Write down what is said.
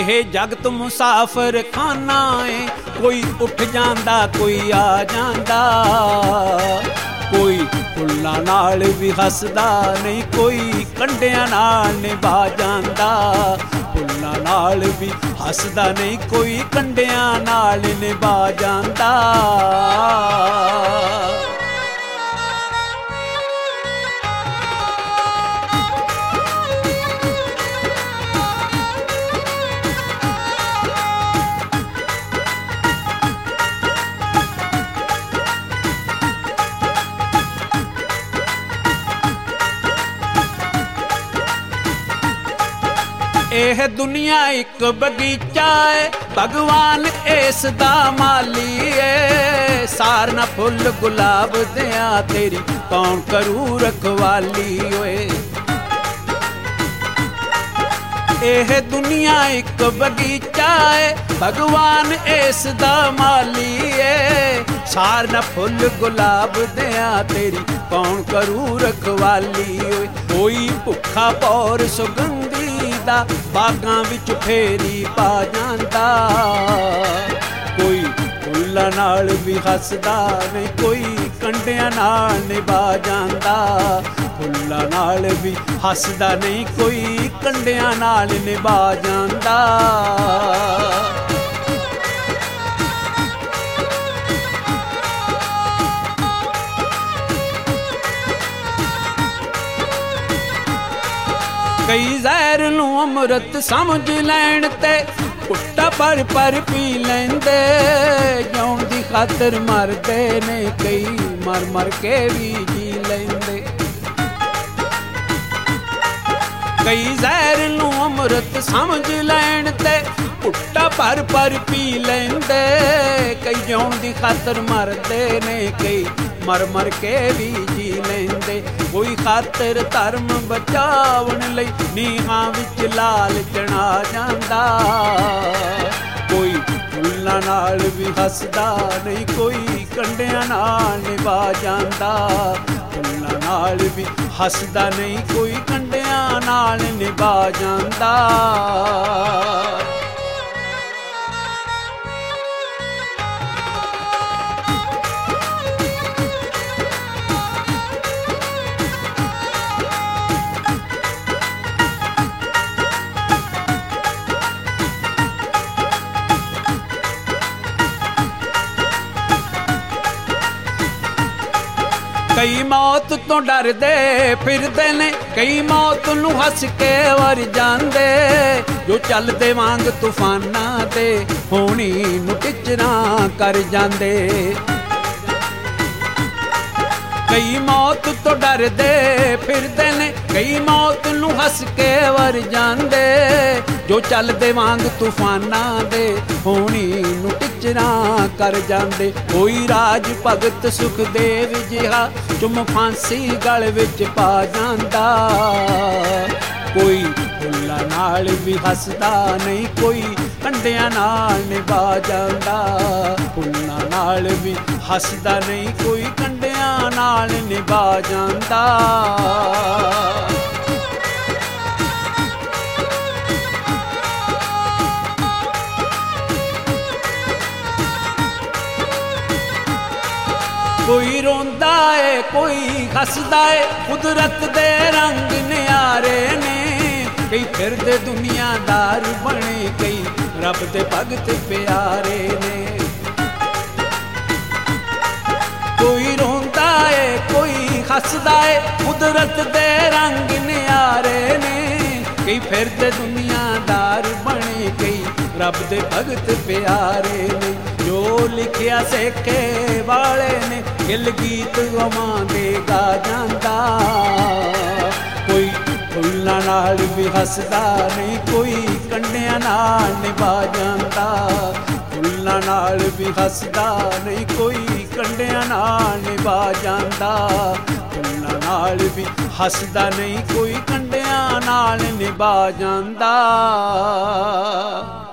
ਇਹ ਜਗਤ ਮੁਸਾਫਰ ਖਾਨਾ ਏ, ਕੋਈ ਉੱਠ ਜਾਂਦਾ ਕੋਈ ਆ ਜਾਂਦਾ, ਕੋਈ ਫੁੱਲਾਂ ਨਾਲ ਵੀ ਹੱਸਦਾ ਨਹੀਂ, ਕੋਈ ਕੰਡਿਆਂ ਨਾਲ ਨਿਭਾ ਜਾਂਦਾ। ਫੁੱਲਾਂ ਨਾਲ ਵੀ ਹੱਸਦਾ ਨਹੀਂ, ਕੋਈ ਕੰਡਿਆਂ ਨਾਲ ਨਿਭਾ ਜਾਂਦਾ। ਇਹ ਦੁਨੀਆ ਇੱਕ ਬਗੀਚਾ ਏ, ਭਗਵਾਨ ਇਸ ਦਾ ਮਾਲੀ ਏ। ਸਾਰਨਾ ਫੁੱਲ ਗੁਲਾਬ ਦਿਆਂ ਤੇਰੀ ਕੌਣ ਕਰੂ ਰਖਵਾਲੀ ਓਏ। ਇਹ ਦੁਨੀਆ ਇੱਕ ਬਗੀਚਾ ਏ, ਭਗਵਾਨ ਇਸ ਦਾ ਮਾਲੀ ਏ। ਸਾਰਨਾ ਫੁੱਲ ਗੁਲਾਬ ਦਿਆਂ ਤੇਰੀ ਕੌਣ ਕਰੂ ਰਖਵਾਲੀ ਓਏ। ਕੋਈ ਭੁੱਖਾ ਪੌਰ ਸੁਗੰਧੀ ਦਾ ਬਾਗਾਂ ਵਿੱਚ ਫੇਰੀ ਪਾ ਜਾਂਦਾ, ਕੋਈ ਫੁੱਲਾਂ ਨਾਲ ਵੀ ਹੱਸਦਾ ਨਹੀਂ, ਕੋਈ ਕੰਡਿਆਂ ਨਾਲ ਨਿਭਾ ਜਾਂਦਾ। ਫੁੱਲਾਂ ਨਾਲ ਵੀ ਹੱਸਦਾ ਨਹੀਂ, ਕੋਈ ਕੰਡਿਆਂ ਨਾਲ ਨਿਭਾ ਜਾਂਦਾ। ਕਈ ਜ਼ਹਿਰ ਨੂੰ ਅੰਮ੍ਰਿਤ ਸਮਝ ਲੈਣ ਤੇ ਘੁੱਟਾ ਭਰ ਭਰ ਪੀ ਲੈਂਦੇ, ਜਿਉਣ ਦੀ ਖਾਤਰ ਮਰਦੇ ਨੇ ਕਈ, ਮਰ ਮਰ ਕੇ ਵੀ ਜੀ ਲੈਂਦੇ। ਕਈ ਜ਼ਹਿਰ ਨੂੰ ਅੰਮ੍ਰਿਤ ਸਮਝ ਲੈਣ ਤੇ ਘੁੱਟਾ ਭਰ ਭਰ ਪੀ ਲੈਂਦੇ, ਕਈ ਜਿਉਣ ਦੀ ਖਾਤਰ ਮਰਦੇ ਨੇ ਕਈ, ਮਰ ਮਰ ਕੇ ਵੀ ਜੀ ਲੈਂਦੇ। ਕੋਈ ਖਾਤਰ ਧਰਮ ਬਚਾਉਣ ਲਈ ਨੀਹਾਂ ਵਿੱਚ ਲਾਲਚਣਾ ਜਾਂਦਾ, ਕੋਈ ਫੁੱਲਾਂ ਨਾਲ ਵੀ ਹੱਸਦਾ ਨਹੀਂ, ਕੋਈ ਕੰਡਿਆਂ ਨਾਲ ਨਿਭਾ ਜਾਂਦਾ। ਫੁੱਲਾਂ ਨਾਲ ਵੀ ਹੱਸਦਾ ਨਹੀਂ, ਕੋਈ ਕੰਡਿਆਂ ਨਾਲ ਨਿਭਾ ਜਾਂਦਾ। ਕਈ ਮੌਤ ਤੋਂ ਡਰਦੇ ਫਿਰਦੇ ਨੇ, ਕਈ ਮੌਤ ਨੂੰ ਹੱਸ ਕੇ ਵਰ ਜਾਂਦੇ, ਜੋ ਚੱਲਦੇ ਵਾਂਗ ਤੂਫਾਨਾਂ ਤੇ ਹੋਣੀ ਨੂੰ ਟਿਚਰਾਂ ਕਰ ਜਾਂਦੇ। ਕਈ ਮੌਤ ਤੋਂ ਡਰਦੇ ਫਿਰਦੇ ਨੇ, ਕਈ ਮੌਤ ਨੂੰ ਹੱਸ ਕੇ ਵਰ ਜਾਂਦੇ, ਜੋ ਚੱਲਦੇ ਵਾਂਗ ਤੂਫਾਨਾਂ ਦੇ ਹੋਣੀ ਨੂੰ ਟਿਚਰਾਂ ਕਰ ਜਾਂਦੇ। ਕੋਈ ਰਾਜ ਭਗਤ ਸੁਖਦੇਵ ਜਿਹਾ ਚੁੰਮ ਫਾਂਸੀ ਗਲ ਵਿੱਚ ਪਾ ਜਾਂਦਾ, ਕੋਈ ਫੁੱਲਾਂ ਨਾਲ ਵੀ ਹੱਸਦਾ ਨਹੀਂ, ਕੋਈ ਕੰਡਿਆਂ ਨਾਲ ਨਿਭਾ ਜਾਂਦਾ। ਫੁੱਲਾਂ ਨਾਲ ਵੀ ਹੱਸਦਾ ਨਹੀਂ, ਕੋਈ ਕੰਡਿਆਂ ਨਾਲ ਨਿਭਾ ਜਾਂਦਾ। ਕੋਈ ਰੋਂਦਾ ਏ ਕੋਈ ਹੱਸਦਾ ਏ, ਕੁਦਰਤ ਦੇ ਰੰਗ ਨਿਆਰੇ ਨੇ, ਕਈ ਫਿਰਦੇ ਦੁਨੀਆਦਾਰ ਬਣੇ, ਕਈ ਰੱਬ ਦੇ ਭਗਤ ਪਿਆਰੇ ਨੇ। ਕੋਈ ਰੋਂਦਾ ਏ ਕੋਈ ਹੱਸਦਾ ਏ, ਕੁਦਰਤ ਦੇ ਰੰਗ ਨਿਆਰੇ ਨੇ, ਕਈ ਫਿਰਦੇ ਦੁਨੀਆਦਾਰ ਬਣੇ, ਕਈ ਰੱਬ ਦੇ ਭਗਤ ਪਿਆਰੇ ਨੇ। ਜੋ ਲਿਖਿਆ ਸੇਖੇ ਵਾਲੇ ਨੇ, ਗਿਲ ਗੀਤ ਗਵਾਂ ਦੇ ਗਾ ਜਾਂਦਾ, ਕੋਈ ਫੁੱਲਾਂ ਨਾਲ ਵੀ ਹੱਸਦਾ ਨਹੀਂ, ਕੋਈ ਕੰਡਿਆਂ ਨਾਲ ਨਿਭਾ ਜਾਂਦਾ। ਫੁੱਲਾਂ ਨਾਲ ਵੀ ਹੱਸਦਾ ਨਹੀਂ, ਕੋਈ ਕੰਡਿਆਂ ਨਾਲ ਨਿਭਾ ਜਾਂਦਾ। ਫੁੱਲਾਂ ਨਾਲ ਵੀ ਹੱਸਦਾ ਨਹੀਂ, ਕੋਈ ਕੰਡਿਆਂ ਨਾਲ ਨਿਭਾ ਜਾਂਦਾ।